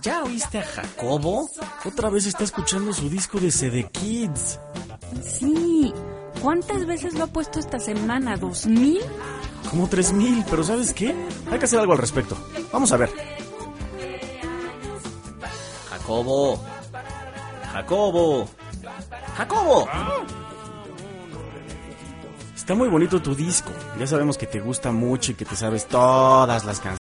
¿Ya oíste a Jacobo? Otra vez está escuchando su disco de CD Kids. Sí. ¿Cuántas veces lo ha puesto esta semana? ¿2000? Como 3000, pero ¿sabes qué? Hay que hacer algo al respecto. Vamos a ver. Jacobo. Jacobo. Jacobo. Está muy bonito tu disco. Ya sabemos que te gusta mucho y que te sabes todas las canciones.